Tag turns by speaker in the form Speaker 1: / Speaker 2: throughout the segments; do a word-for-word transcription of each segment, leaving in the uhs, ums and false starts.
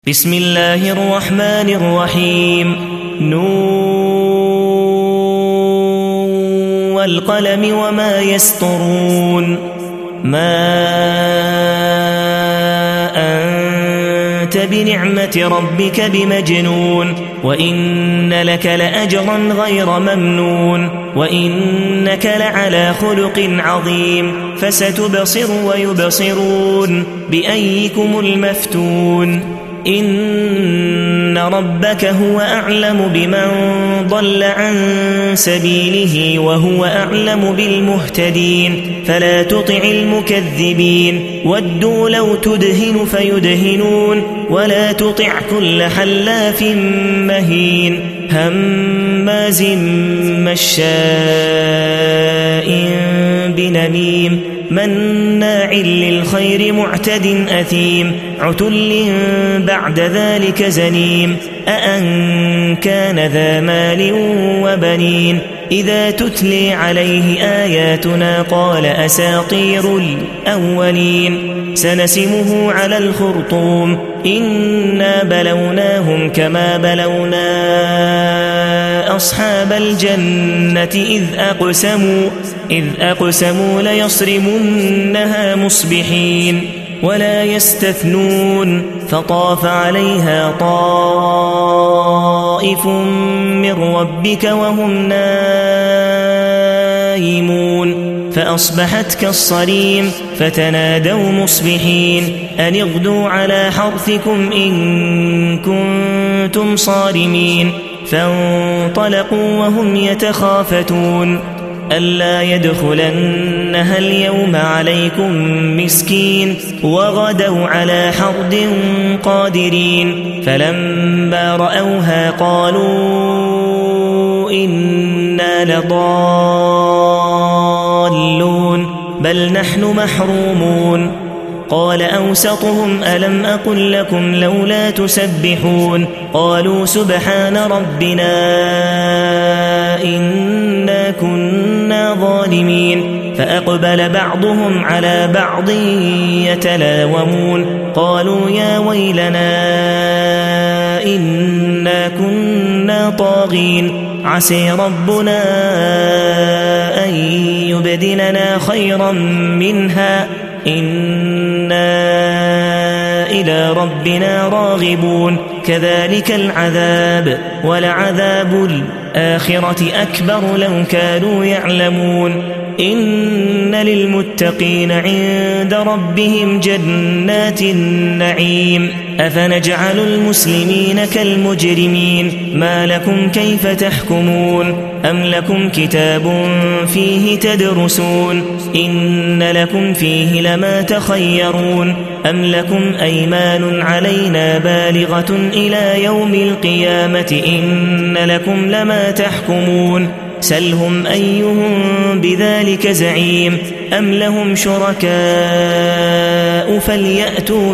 Speaker 1: بسم الله الرحمن الرحيم نون والقلم وما يسطرون ما أنت بنعمة ربك بمجنون وإن لك لأجرا غير ممنون وإنك لعلى خلق عظيم فستبصر ويبصرون بأيكم المفتون إن ربك هو أعلم بمن ضل عن سبيله وهو أعلم بالمهتدين فلا تطع المكذبين ودوا لو تدهن فيدهنون ولا تطع كل حلاف مهين هماز مشاء بنميم مناع للخير معتد أثيم عتل بعد ذلك زنيم أأن كان ذا مال وبنين إذا تتلي عليه آياتنا قال أساطير الأولين سنسمه على الخرطوم إنا بلوناهم كما بلونا أصحاب الجنة إذ أقسموا, إذ أقسموا ليصرمنها مصبحين ولا يستثنون فطاف عليها طائف من ربك وهم نائمون فأصبحت كالصريم فتنادوا مصبحين أن اغدوا على حرثكم إن كنتم صارمين فانطلقوا وهم يتخافتون ألا يدخلنها اليوم عليكم مسكين وغدوا على حرد قادرين فلما رأوها قالوا إنا لضالون بل نحن محرومون قال أوسطهم ألم أقل لكم لولا تسبحون قالوا سبحان ربنا إنا كنا ظالمين فأقبل بعضهم على بعض يتلاومون قالوا يا ويلنا إنا كنا طاغين عسى ربنا أن يبدلنا خيرا منها إنا إلى ربنا راغبون كذلك العذاب ولعذاب الآخرة أكبر لو كانوا يعلمون إن للمتقين عند ربهم جنات النعيم أفنجعل المسلمين كالمجرمين ما لكم كيف تحكمون أم لكم كتاب فيه تدرسون إن لكم فيه لما تخيرون أم لكم أيمان علينا بالغة إلى يوم القيامة إن لكم لما تحكمون سلهم أيهم بذلك زعيم أم لهم شركاء فليأتوا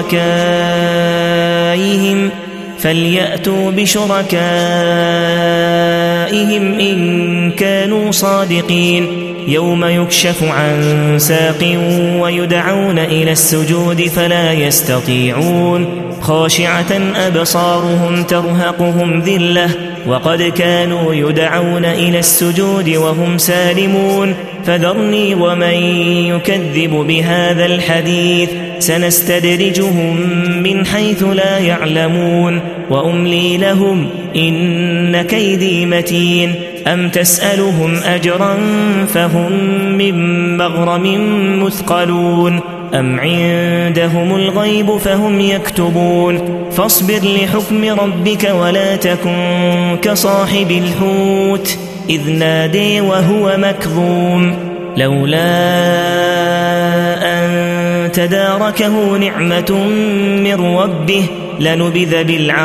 Speaker 1: بشركائهم فليأتوا بشركائهم إن كانوا صادقين يوم يكشف عن ساق ويدعون إلى السجود فلا يستطيعون خاشعة أبصارهم ترهقهم ذلة وقد كانوا يدعون إلى السجود وهم سالمون فذرني ومن يكذب بهذا الحديث سنستدرجهم من حيث لا يعلمون وأملي لهم إن كيدي متين أم تسألهم أجرا فهم من مغرم مثقلون أم عندهم الغيب فهم يكتبون فاصبر لحكم ربك ولا تكن كصاحب الحوت إذ نادي وهو مكظوم لولا أن تداركه نعمة من ربه لنبذ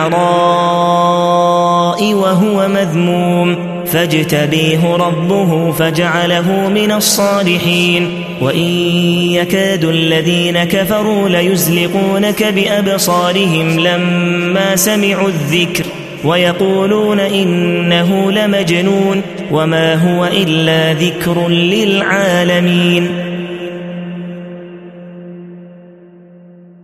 Speaker 1: بالعراء وهو مذموم فاجتبيه ربه فجعله من الصالحين وإن يكاد الذين كفروا ليزلقونك بأبصارهم لما سمعوا الذكر ويقولون إنه لمجنون وما هو إلا ذكر للعالمين